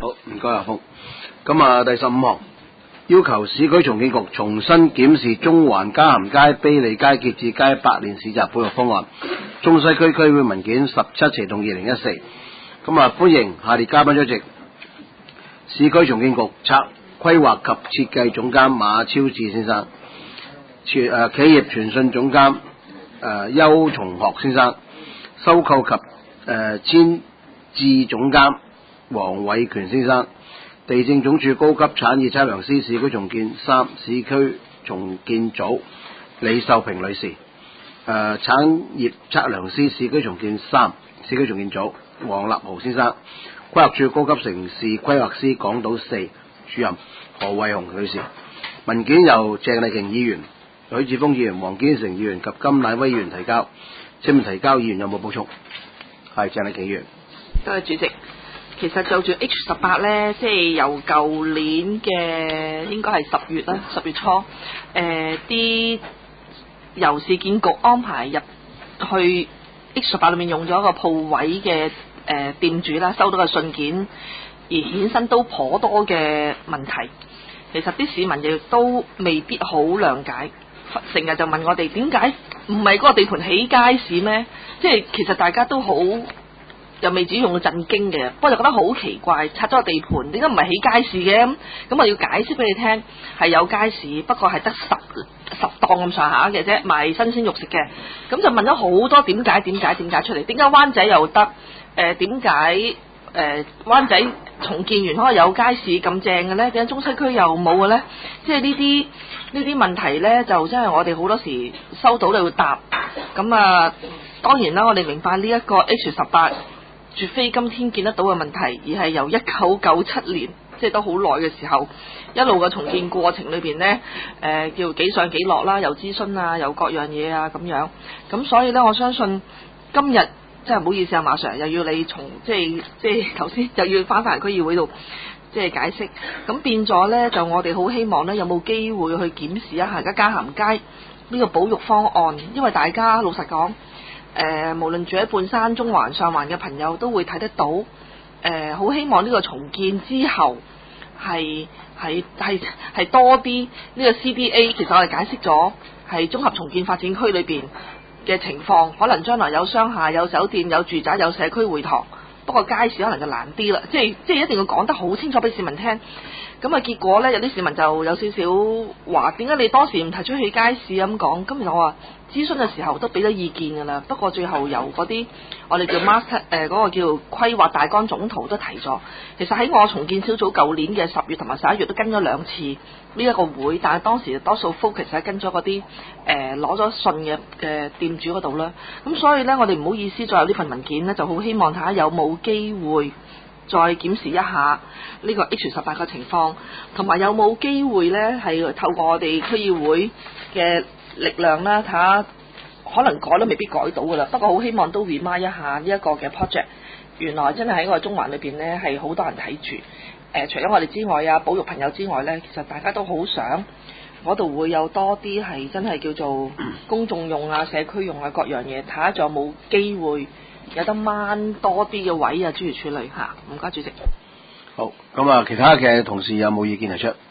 好，唔該阿福。咁啊，第15項要求市區重建局重新檢視中環嘉咸街、卑利街、結志街百年市集配合方案，中西區區會文件17/2014。咁啊，歡迎下列嘉賓出席：市區重建局策規劃及設計總監馬超智先生，企業傳訊總監邱松學先生，收購及遷置總監黃偉權先生，地政總署高級產業測量師市區重建3市區重建組李秀萍女士，產業測量師市區重建3市區重建組黃立豪先生，規劃署高級城市規劃師港島4主任何惠雄女士。文件由鄭麗瓊議員、許智峰議員、黃堅成議員及甘乃威議員提交。請問提交議員有冇補充？係鄭麗瓊議員。 多謝主席。其實就住 H18 呢，即係由舊年嘅應該係10月啦，10月初，啲由市建局安排入去 H18 裏面用咗一個鋪位嘅店主啦，收到嘅信件而衍生都頗多嘅問題。其實啲市民亦都未必好諒解，成日就問我哋點解唔係嗰個地盤起街市咩？即係其實大家都好。又未至於用到震驚嘅，不過就覺得好奇怪，拆咗個地盤點解唔係起街市嘅？咁我要解釋俾你聽，係有街市，不過係得十檔咁上下嘅啫，賣新鮮肉食嘅。咁就問咗好多點解出嚟？點解灣仔又得？點解灣仔重建完可以有街市咁正嘅呢？點解中西區又冇嘅呢？即係呢啲問題呢，就真係我哋好多時收到你會答。咁啊，當然啦，我哋明白呢一個 H18。絕非今天見得到嘅問題，而係由1997年，即係都好耐嘅時候，一路嘅重建過程裏邊呢，叫幾上幾落啦，有諮詢啊，有各樣嘢啊咁樣。咁所以呢，我相信今日真係唔好意思啊，馬 Sir 又要你即係頭先又要翻返嚟區議會度即係解釋。咁變咗呢，就我哋好希望呢，有冇機會去檢視一下而家嘉咸街呢個保育方案，因為大家老實講。無論住喺半山、中環、上環嘅朋友都會睇得到，好希望呢個重建之後係多啲呢個 CDA。其實我哋解釋咗係綜合重建發展區裏邊嘅情況，可能將來有商廈、有酒店、有住宅、有社區會堂，不過街市可能就難啲啦。即係一定要講得好清楚俾市民聽。咁啊，結果呢，有啲市民就有少少話：點解你當時唔提出去街市咁講？咁我話諮詢嘅時候都俾咗意見㗎啦。不過最後由嗰啲我哋叫 master 嗰個叫規劃大綱總圖都提咗。其實喺我重建小組舊年嘅10月同埋11月都跟咗2次呢一個會，但係當時多數 focus 係跟咗嗰啲攞咗信嘅店主嗰度啦。咁所以呢，我哋唔好意思再有呢份文件呢，就好希望睇下有冇機會。再檢視一下呢個 H18 嘅情況，同埋有冇機會呢係透過我哋區議會嘅力量啦，睇下可能改都未必改到噶啦。不過好希望都 remind 一下呢一個嘅 project， 原來真係喺個中環裏邊呢係好多人睇住。除咗我哋之外啊，保育朋友之外呢，其實大家都好想嗰度會有多啲係真係叫做公眾用啊、社區用啊各樣嘢，睇下仲有冇機會。有得掹多啲嘅位啊，諸如此類嚇。唔該，主席。 好，咁啊，其他嘅同事有冇意見提出？ 建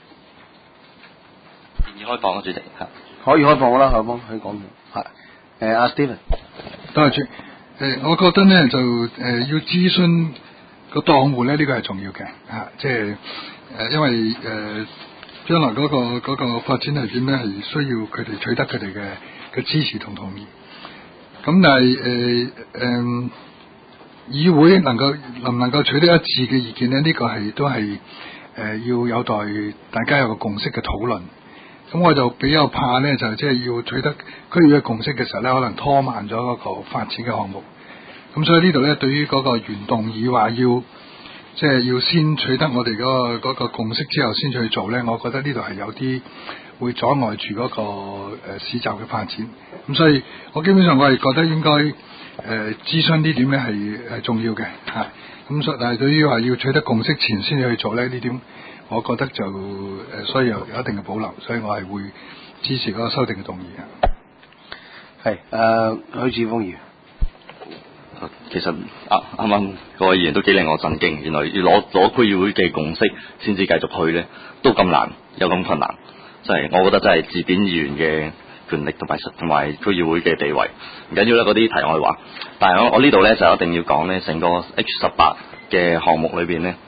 議開放啊，主席嚇。 可以開放啦，可以講係。阿 Steven， 多謝主。我覺得呢，就要諮詢個檔戶咧，呢個係重要嘅嚇，即係因為將來嗰個發展係點咧，係需要佢哋取得佢哋嘅支持同同意。咁但係議會能唔能夠取得一致嘅意見呢？呢個都係要有待大家有個共識嘅討論。咁我就比較怕呢，就即係要取得區議會共識嘅時候呢，可能拖慢咗嗰個發展嘅項目。咁所以呢度呢，對於嗰個原動議話要先取得我哋嗰個共識之後先去做呢，我覺得呢度係有啲會阻礙住嗰個市集嘅發展。咁所以我基本上我係覺得應該諮詢呢點呢係重要嘅嚇。咁但係對於話要取得共識前先去做呢點，我覺得就所以有一定嘅保留，所以我係會支持嗰個修訂嘅動議嘅。 係許智峰議員。 其實啱啱各位議員都幾令我震驚，原來要攞區議會嘅共識先至繼續去咧，都咁難，有咁困難，真係我覺得真係自貶議員嘅權力同埋區議會嘅地位。唔緊要啦，嗰啲題外話。但係我呢度咧就一定要講咧，成個 H18嘅項目裏邊咧，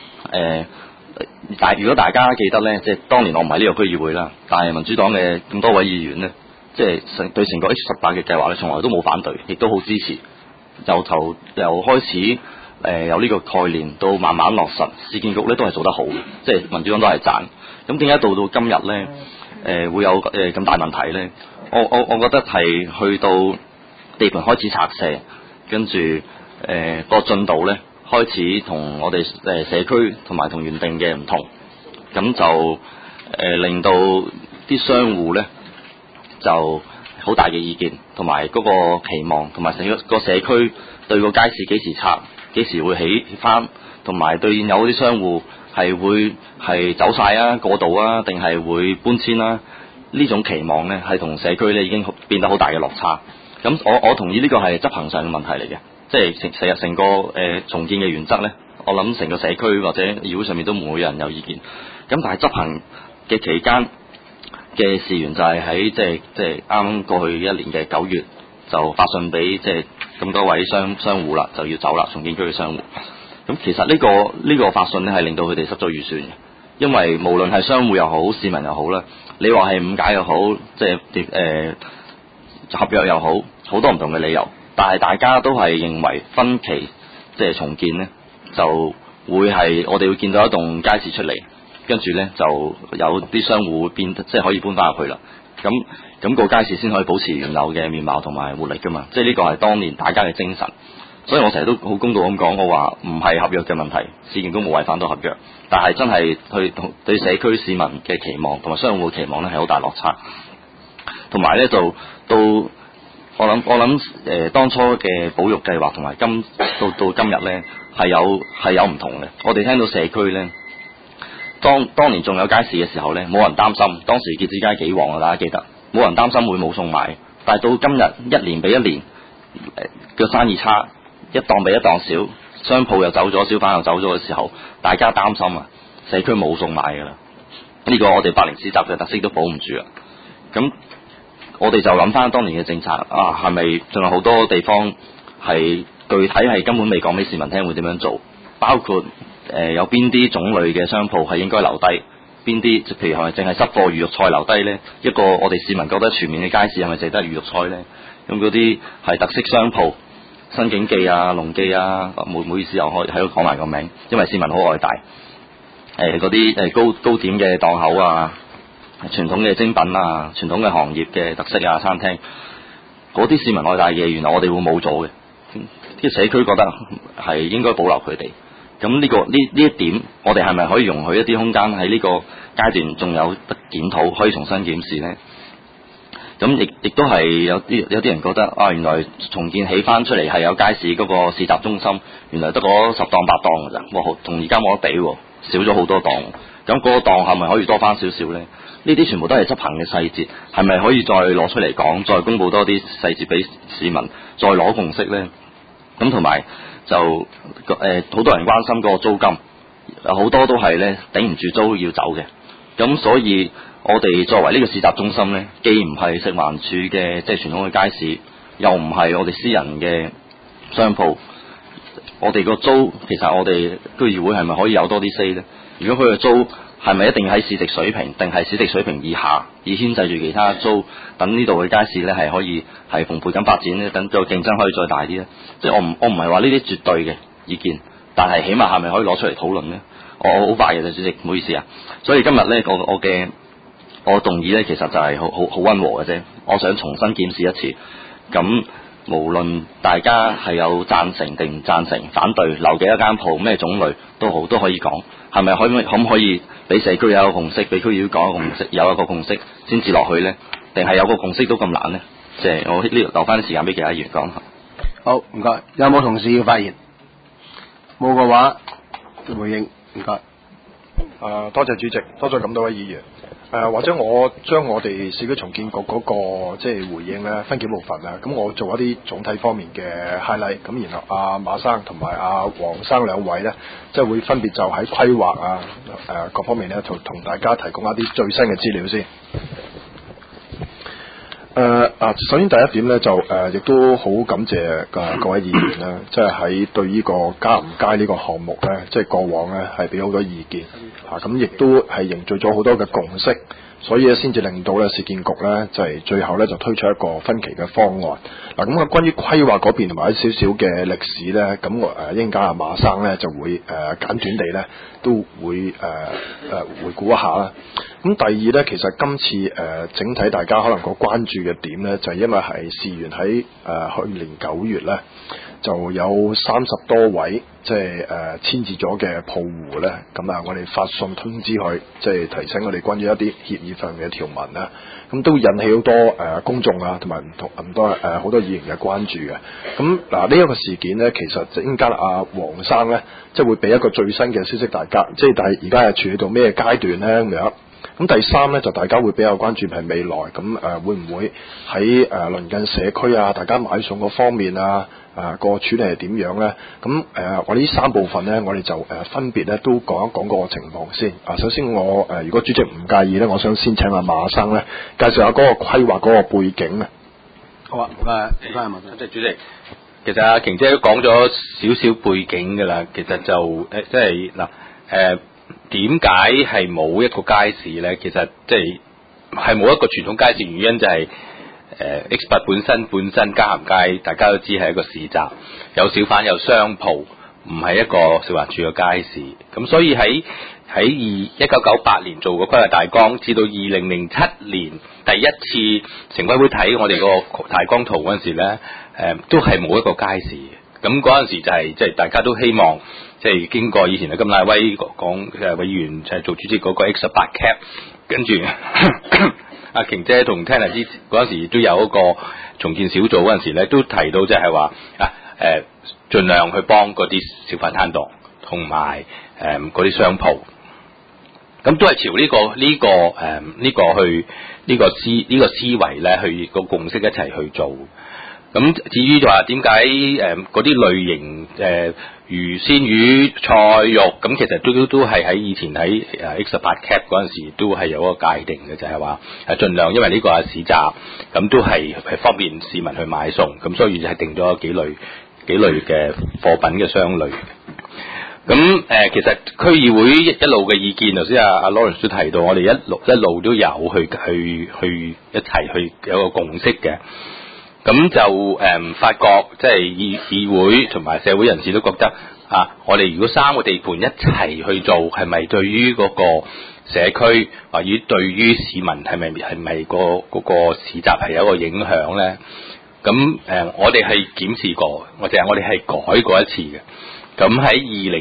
如果大家記得咧，即係當年我唔係呢個區議會啦，但係民主黨嘅咁多位議員咧，即係對成個 H18嘅計劃咧，從來都冇反對，亦都好支持。由開始有呢個概念到慢慢落實，市建局咧都係做得好，即係民主黨都係讚。咁點解到今日咧會有咁大問題咧？我覺得係去到地盤開始拆卸，跟住個進度咧開始同我哋社區同埋同原定嘅唔同，咁就令到啲商戶咧就好大嘅意見，同埋嗰個期望，同埋成個社區對個街市幾時拆，幾時會起翻，同埋對現有嗰啲商戶係走晒啊、過渡啊，定係會搬遷啦？呢種期望咧係同社區咧已經變得好大嘅落差。咁我同意呢個係執行上嘅問題嚟嘅，即係成個重建嘅原則咧，我諗成個社區或者議會上面都唔會有人有意見。咁但係執行嘅期間嘅事源就係喺即係啱過去一年嘅9月就發信俾即係咁多位商戶啦，就要走啦，重建區嘅商戶。咁其實呢個發信咧係令到佢哋失咗預算嘅，因為無論係商戶又好，市民又好啦，你話係誤解又好，即係合約又好，好多唔同嘅理由，但係大家都係認為分期即係重建咧，就會係我哋會見到一棟街市出嚟。跟住咧就有啲商戶會變，即係可以搬翻入去啦。咁個街市先可以保持原有嘅面貌同埋活力噶嘛。即係呢個係當年大家嘅精神。所以我成日都好公道咁講，我話唔係合約嘅問題，市建局冇違反到合約，但係真係對社區市民嘅期望同埋商戶嘅期望咧係好大落差。同埋咧就到我諗當初嘅保育計劃同埋到今日咧係有唔同嘅。我哋聽到社區咧。當年仲有街市嘅時候呢，冇人擔心。當時結子街幾旺啊，大家記得，冇人擔心會冇餸賣。但係到今日一年比一年嘅生意差，一檔比一檔少，商鋪又走咗，小販又走咗嘅時候，大家擔心啊，社區冇餸賣㗎啦。呢個我哋百年市集嘅特色都保唔住啊。咁我哋就諗翻當年嘅政策啊，係咪仲有好多地方係具體係根本未講俾市民聽會點樣做，包括有邊啲種類嘅商鋪係應該留低，邊啲譬如係咪淨係濕貨魚肉菜留低呢？一個我哋市民覺得全面嘅街市係咪淨係得魚肉菜呢？咁嗰啲係特色商鋪，新景記啊、龍記啊，唔好意思又可以喺度講埋個名，因為市民好愛戴。嗰啲糕點嘅檔口啊，傳統嘅精品啊，傳統嘅行業嘅特色啊，餐廳，嗰啲市民愛戴嘅嘢，原來我哋會冇咗嘅。啲社區覺得係應該保留佢哋。咁呢一點，我哋係咪可以容許一啲空間喺呢個階段仲有得檢討，可以重新檢視呢？咁亦都係有啲人覺得啊，原來重建起翻出嚟係有街市嗰個市集中心，原來得嗰10檔8檔㗎咋，哇！同而家冇得比喎，少咗好多檔。咁嗰個檔係咪可以多翻少少呢？呢啲全部都係執行嘅細節，係咪可以再攞出嚟講，再公佈多啲細節俾市民，再攞共識呢？咁同埋就好多人關心嗰個租金，好多都係咧頂唔住租要走嘅。咁所以我哋作為呢個市集中心咧，既唔係食環署嘅即係傳統嘅街市，又唔係我哋私人嘅商鋪，我哋個租其實我哋區議會係咪可以有多啲 say 咧？如果佢嘅租係咪一定喺市值水平，定係市值水平以下，以牽制住其他租，等呢度嘅街市咧係可以係蓬勃咁發展咧，等個競爭可以再大啲咧？即係我唔係話呢啲絕對嘅意見，但係起碼係咪可以攞出嚟討論咧？我好快嘅啫，主席，唔好意思啊。所以今日咧，我動議咧，其實就係好溫和嘅啫。我想重新檢視一次，咁無論大家係有贊成定唔贊成、反對留幾多間鋪咩種類都好，都可以講。係咪可唔可以俾社區有一個共識，俾區議會講一個共識，有一個共識先至落去咧？定係有個共識都咁難咧？即係我呢度留翻啲時間俾其他議員講下。 好，唔該。有冇同事要發言？冇嘅話，回應。唔該。 多謝主席，多謝咁多位議員。 或者我將我哋市區重建局嗰個即係回應咧分幾部分啊，咁我做一啲總體方面嘅 highlight，咁然後阿馬生同埋阿黃生兩位咧，即係會分別就喺規劃啊各方面咧，同大家提供一啲最新嘅資料先。首先第一點咧就亦都好感謝各位議員啦，即係喺對呢個加唔加呢個項目咧，即係過往咧係俾好多意見咁亦都係凝聚咗好多嘅共識，所以咧先至令到咧市建局咧就係最後咧就推出一個分期嘅方案。咁啊，關於規劃嗰邊同埋一少少嘅歷史咧，咁我一陣間阿馬生咧就會簡短地咧都會回顧一下啦。咁第二咧，其實今次整體大家可能個關注嘅點咧，就係因為係事緣喺去年9月咧，就有30多位即係簽字咗嘅鋪戶咧，咁啊我哋發信通知佢，即係提醒我哋關於一啲協議上面嘅條文啦，咁都引起好多公眾啊同埋唔多好多議員嘅關注嘅。咁嗱呢一個事件咧，其實陣間阿黃生咧，即係會俾一個最新嘅消息大家，即係但係而家係處理到咩階段咧咁樣。咁第三咧就大家會比較關注係未來咁會唔會喺鄰近社區啊，大家買餸嗰方面啊個處理係點樣咧？咁我哋呢3部分咧，我哋就分別咧都講一講個情況先。首先我如果主席唔介意咧，我想先請阿馬生咧介紹下嗰個規劃嗰個背景啊。 好啊，唔該馬生。 即係主席，其實阿瓊姐都講咗少少背景㗎啦。其實就即係嗱點解係冇一個街市咧？其實即係冇一個傳統街市，原因就係X8本身嘉咸街大家都知係一個市集，有小販有商鋪，唔係一個食環署嘅街市。咁所以喺1998年做過規劃大綱，至到2007年第一次城規會睇我哋個大綱圖嗰陣時咧，都係冇一個街市嘅。咁嗰陣時就係即係大家都希望。即係經過以前啊，金乃威講委員就係做主席嗰個 X18 cap， 跟住阿瓊姐同 Tanner 之嗰陣時都有一個重建小組嗰陣時咧，都提到即係話盡量去幫嗰啲小販攤檔同埋嗰啲商鋪，咁都係朝呢個思維咧去個共識一齊去做。咁至於就話點解嗰啲類型魚鮮魚菜肉咁，其實都係喺以前喺X18 cap 嗰陣時都係有一個界定嘅，就係話盡量因為呢個係市集，咁都係方便市民去買餸，咁所以就係定咗幾類嘅貨品嘅商類。咁其實區議會一路嘅意見，頭先阿 Lawrence 都提到，我哋一路都有去一齊去有個共識嘅。咁就發覺即係議會同埋社會人士都覺得我哋如果3個地盤一齊去做，係咪對於嗰個社區或者對於市民係咪嗰個市集係有一個影響咧？咁我哋係檢視過，我哋係改過一次嘅。咁喺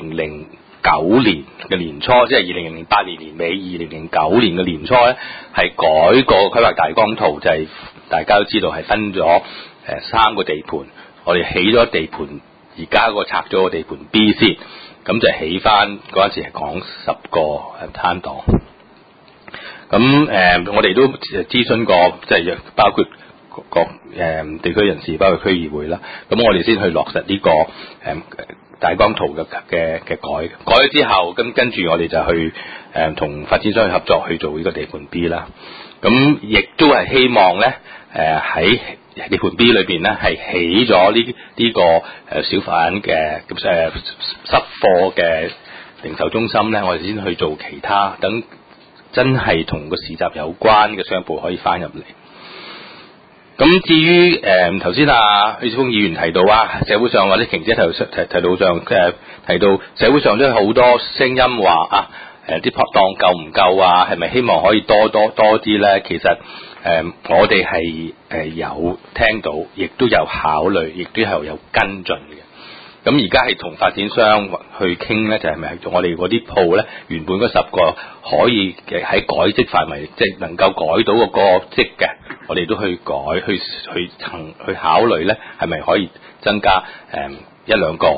2009年嘅年初，即係2008年年尾，2009年嘅年初咧，係改過規劃大綱圖，就係大家都知道係分咗3個地盤，我哋起咗地盤，而家個拆咗個地盤 B 先，咁就起翻嗰陣時係講10個攤檔。咁我哋都諮詢過，即係包括各地區人士，包括區議會啦。咁我哋先去落實呢個大綱圖嘅改咗之後，咁跟住我哋就去同發展商去合作去做呢個地盤 B 啦。咁亦都係希望咧喺地盤 B 裏邊咧係起咗呢個小販嘅濕貨嘅零售中心咧，我哋先去做其他，等真係同個市集有關嘅商鋪可以翻入嚟。咁至於頭先許智峯議員提到社會上或者瓊姐提到社會上都有好多聲音話啲檔夠唔夠係咪希望可以多啲咧？其實我哋係有聽到，亦都有考慮，亦都係有跟進嘅。咁而家係同發展商去傾咧，就係咪我哋嗰啲鋪咧，原本嗰10個可以喺改職範圍，即係能夠改到個職嘅，我哋都去改，去考慮咧，係咪可以增加1-2個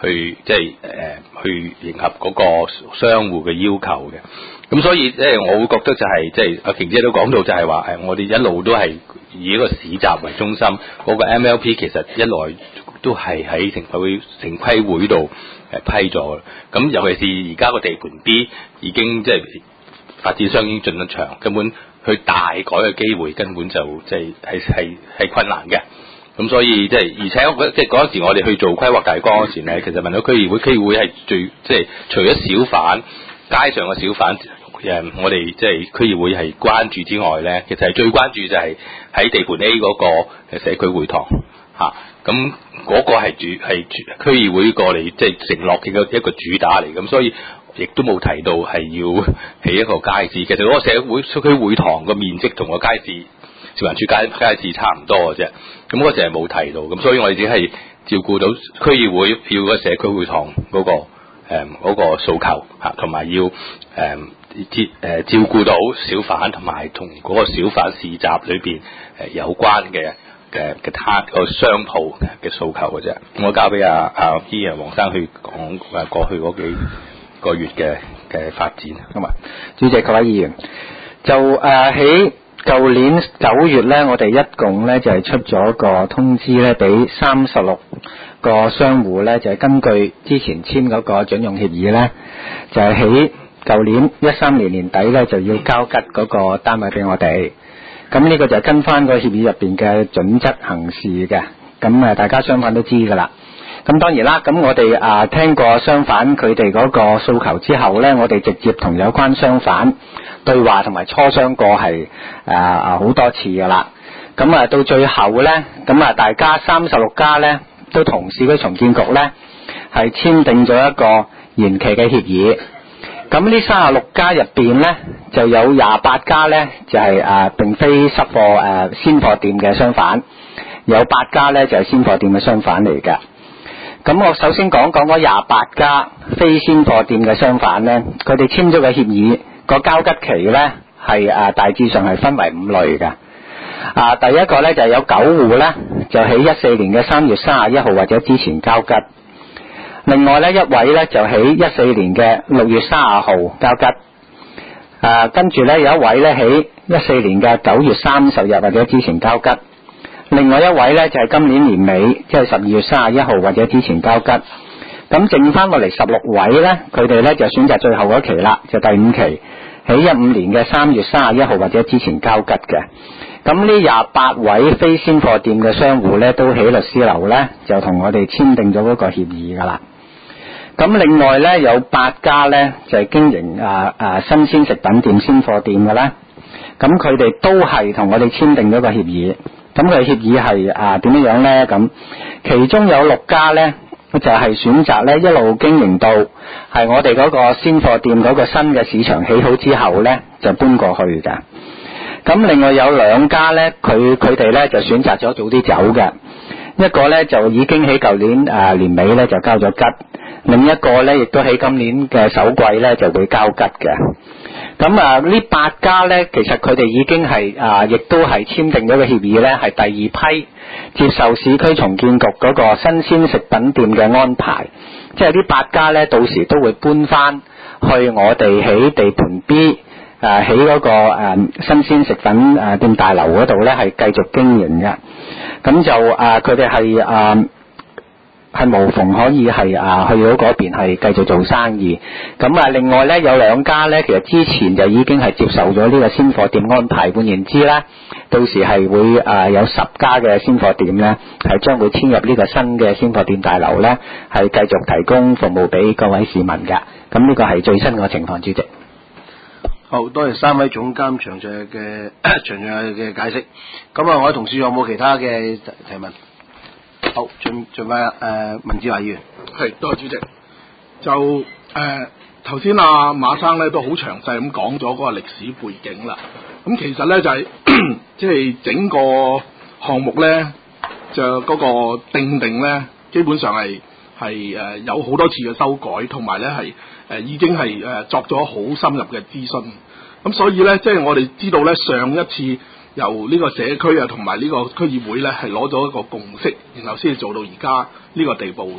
去即係去迎合嗰個商戶嘅要求嘅。咁所以我會覺得就係即係阿瓊姐都講到就係話我哋一路都係以一個市集為中心，嗰個 MLP 其實一來都係喺城規會度批咗。咁尤其是而家個地盤 B 已經即係發展商已經進得場，根本去大改嘅機會根本就即係困難嘅。咁所以即係而且我覺得即係嗰陣時我哋去做規劃大綱嗰時咧，其實問到區議會係最即係除咗小販街上嘅小販我哋即係區議會係關注之外咧，其實係最關注就係喺地盤 A 嗰個社區會堂嚇。咁嗰個係區議會過嚟即係承諾嘅一個主打嚟，咁所以亦都冇提到係要起一個街市。其實嗰個社區會堂個面積同個街市食環署街市差唔多嘅啫。咁嗰時係冇提到，咁所以我哋只係照顧到區議會要個社區會堂嗰個訴求嚇，同埋要照顧到小販同埋同嗰個小販市集裏邊有關嘅攤個商鋪嘅訴求嘅啫。咁我交俾阿黃生去講過去嗰幾個月嘅發展。 咁啊，主席各位議員，就喺舊年9月咧，我哋一共咧就係出咗個通知咧，俾36個商戶咧，就係根據之前簽嗰個準用協議咧，就係喺舊年13年年底咧就要交吉嗰個單位俾我哋。咁呢個就係跟翻個協議入邊嘅準則行事嘅。咁大家商販都知㗎啦。咁當然啦，咁我哋聽過商販佢哋嗰個訴求之後咧，我哋直接同有關商販對話同埋磋商過係好多次㗎啦。咁到最後咧，咁大家36家咧都同市區重建局咧係簽訂咗一個延期嘅協議。咁呢36家入邊咧，就有28家咧就係並非濕貨鮮貨店嘅商販，有8家咧就係鮮貨店嘅商販嚟嘅。咁我首先講講嗰28家非鮮貨店嘅商販咧，佢哋簽咗嘅協議個交吉期咧係大致上係分為5類嘅。第一個咧就係有9戶咧，就喺14年嘅3月31號或者之前交吉。另外咧一位咧就喺14年嘅6月30號交吉。跟住咧有一位咧喺14年嘅9月30日或者之前交吉。另外一位咧就係今年年尾，即係12月31號或者之前交吉。咁剩翻落嚟16位咧，佢哋咧就選擇最後嗰期啦，就第5期，喺15年嘅3月31號或者之前交吉嘅。咁呢28位非鮮貨店嘅商戶咧，都喺律師樓咧就同我哋簽訂咗嗰個協議噶啦。咁另外咧有8家咧就係經營新鮮食品店、鮮貨店嘅咧，咁佢哋都係同我哋簽訂咗個協議。咁佢協議係點樣咧？咁其中有6家咧就係選擇咧一路經營到係我哋嗰個鮮貨店嗰個新嘅市場起好之後咧就搬過去嘅。咁另外有2家咧，佢哋咧就選擇咗早啲走嘅。一個咧就已經喺舊年年尾咧就交咗吉，另一個咧亦都喺今年嘅首季咧就會交吉嘅。咁呢8家咧，其實佢哋已經係亦都係簽訂咗個協議咧，係第2批接受市區重建局嗰個新鮮食品店嘅安排，即係呢8家咧，到時都會搬翻去我哋喺地盤 B 喺嗰個新鮮食品店大樓嗰度咧，係繼續經營嘅。咁就佢哋係無縫可以係去到嗰邊係繼續做生意。咁另外咧有2家咧，其實之前就已經係接受咗呢個鮮貨店安排，換言之咧，到時係會有10家嘅鮮貨店咧，係將會遷入呢個新嘅鮮貨店大樓咧，係繼續提供服務俾各位市民嘅。咁呢個係最新嘅情況，主席。 好，多謝3位總監詳細嘅解釋。咁我哋同事有冇其他嘅提問？好，盡快文志華議員。 係，多謝主席。就頭先阿馬生咧都好詳細咁講咗嗰個歷史背景啦。咁其實咧就係即係整個項目咧，就嗰個定咧，基本上係有好多次嘅修改，同埋咧係已經係作咗好深入嘅諮詢。咁所以咧，即係我哋知道咧，上一次由呢個社區同埋呢個區議會咧係攞咗一個共識，然後先至做到而家呢個地步嘅。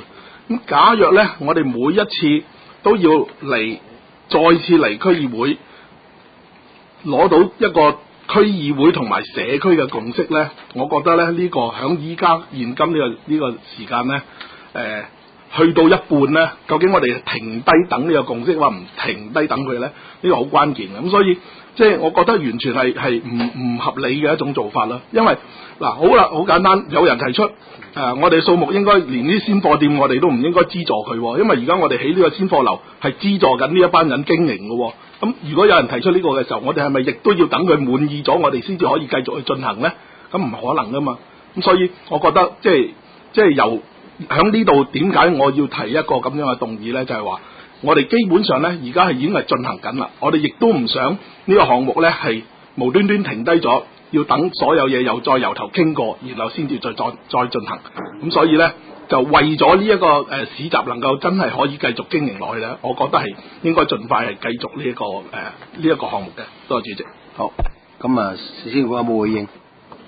咁假若咧，我哋每一次都要嚟再次嚟區議會攞到一個區議會同埋社區嘅共識咧，我覺得咧呢個響依家現今呢個時間咧，去到一半咧，究竟我哋停低等呢個共識，話唔停低等佢咧，呢個好關鍵嘅。咁所以即係我覺得完全係唔合理嘅一種做法啦。因為嗱好啦，好簡單，有人提出我哋數目應該連啲鮮貨店我哋都唔應該資助佢，因為而家我哋起呢個鮮貨樓係資助緊呢一班人經營嘅。咁如果有人提出呢個嘅時候，我哋係咪亦都要等佢滿意咗，我哋先至可以繼續去進行呢？咁唔可能噶嘛。咁所以我覺得即係由喺呢度點解我要提一個咁樣嘅動議呢？就係話我哋基本上呢，而家係已經係進行緊啦。我哋亦都唔想呢個項目呢係無端端停低咗，要等所有嘢又再由頭傾過，然後先至再進行。咁所以呢，就為咗呢一個市集能夠真係可以繼續經營落去呢，我覺得係應該盡快係繼續呢一個項目嘅。多謝主席。 好，咁啊，事先有冇回應？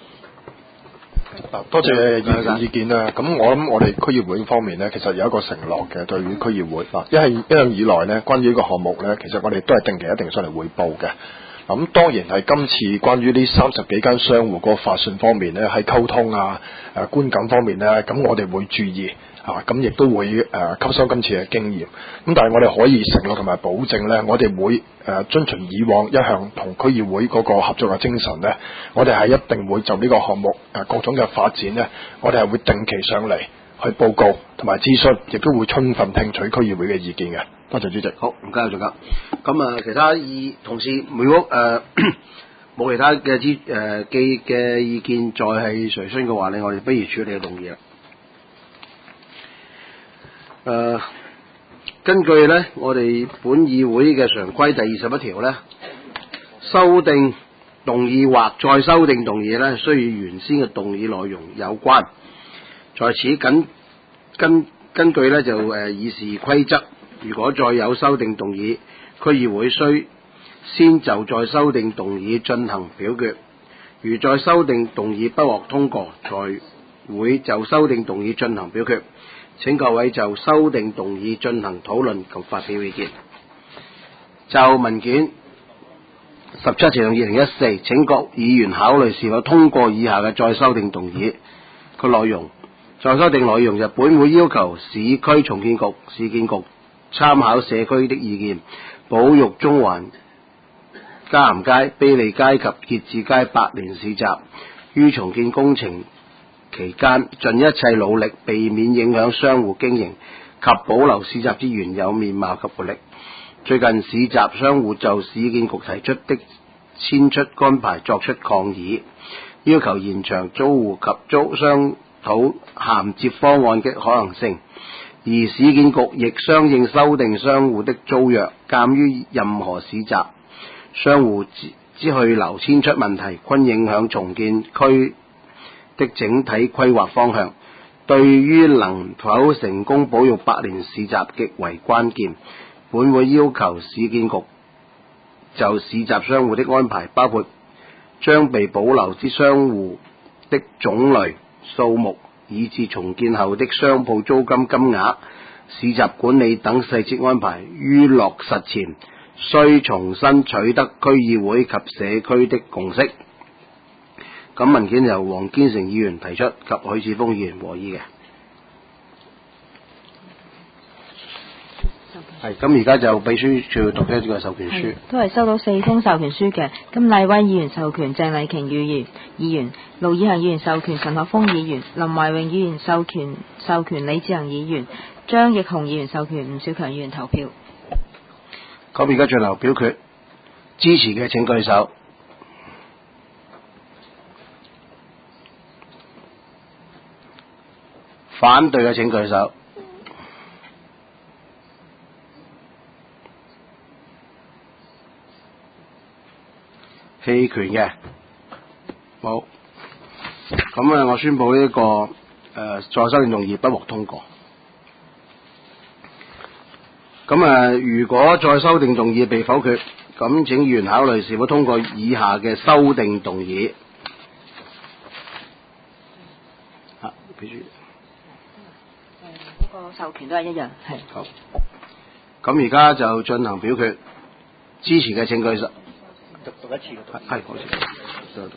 多謝議員意見啦。咁我諗我哋區議會方面呢，其實有一個承諾嘅對於區議會嗱，一向以來呢，關於呢個項目呢，其實我哋都係定期一定上嚟匯報嘅。咁當然係今次關於呢30幾間商戶個發信方面呢，喺溝通觀感方面呢，咁我哋會注意咁亦都會吸收今次嘅經驗。咁但係我哋可以承諾同埋保證呢，我哋會遵循以往一向同區議會嗰個合作嘅精神呢，我哋係一定會就呢個項目各種嘅發展呢，我哋係會定期上嚟去報告同埋諮詢，亦都會充分聽取區議會嘅意見嘅。多謝主席。 好，唔該曬，仲有咁啊，其他同事如果冇其他嘅意見再係垂詢嘅話咧，我哋不如處理嘅動議啦。根據咧我哋本議會嘅常規第21條咧，修訂動議或再修訂動議咧，需與原先嘅動議內容有關。在此根據咧就議事規則，如果再有修訂動議，區議會須先就再修訂動議進行表決。如再修訂動議不獲通過，才會就修訂動議進行表決。請各位就修訂動議進行討論及發表意見。就文件17條2014，請各議員考慮是否通過以下嘅再修訂動議。個內容，再修訂內容就本會要求市區重建局、市建局參考社區的意見，保育中環嘉咸街、卑利街及結志街百年市集，於重建工程期間盡一切努力，避免影響商戶經營及保留市集之原有面貌及活力。最近市集商戶就市建局提出的遷出安排作出抗議，要求延長租戶及商討銜接方案的可能性，而市建局亦相應修訂商戶的租約。鑑於任何市集商戶之去留遷出問題均影響重建區的整體規劃方向，對於能否成功保育百年市集極為關鍵。本會要求市建局就市集商戶的安排，包括將被保留之商戶的種類、數目，以至重建後的商鋪租金金額、市集管理等細節安排，於落實前須重新取得區議會及社區的共識。咁文件由黃堅成議員提出及許智峰議員和議嘅。係，咁而家就秘書處讀咗呢個授權書， 都係收到4封授權書嘅。咁麗威議員授權鄭麗瓊議員，盧以恆議員授權陳學鋒議員，林懷榮議員授權李志恒議員，張奕雄議員授權吳小強議員投票。 咁而家進行表決，支持嘅請舉手，反對嘅請舉手。棄權嘅冇，咁我宣布呢個再修訂動議不獲通過。咁如果再修訂動議被否決，咁請議員考慮是否通過以下嘅修訂動議。 嗰個授權都係一樣，係。 好。咁而家就進行表決，支持嘅請舉手。讀一次係好似。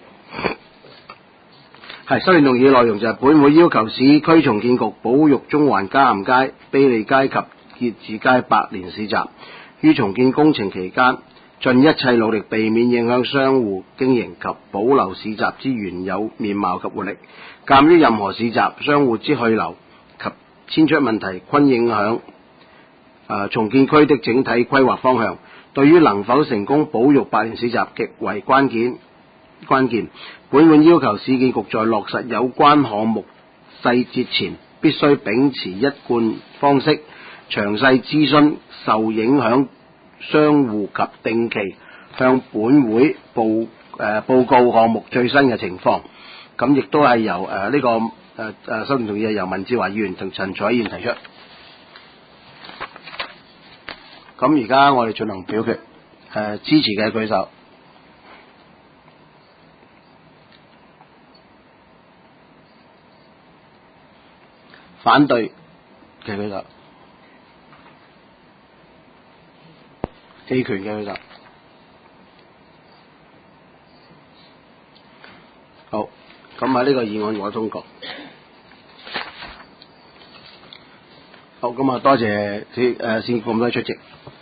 係修訂動議內容就係本會要求市區重建局保育中環嘉咸街、卑利街及結志街百年市集，於重建工程期間盡一切努力避免影響商戶經營及保留市集之原有面貌及活力。鑑於任何市集商戶之去留及遷出問題均影響重建區的整體規劃方向，對於能否成功保育百年市集極為關鍵。本院要求市建局在落實有關項目細節前，必須秉持一貫方式，詳細諮詢受影響商戶及定期向本會報告項目最新嘅情況。咁亦都係由修訂動議係由文志華議員同陳彩議員提出。咁而家我哋進行表決，支持嘅舉手。反對嘅舉手，棄權嘅舉手。好，咁喺呢個議案獲通過。好，咁啊多謝先咁多出席。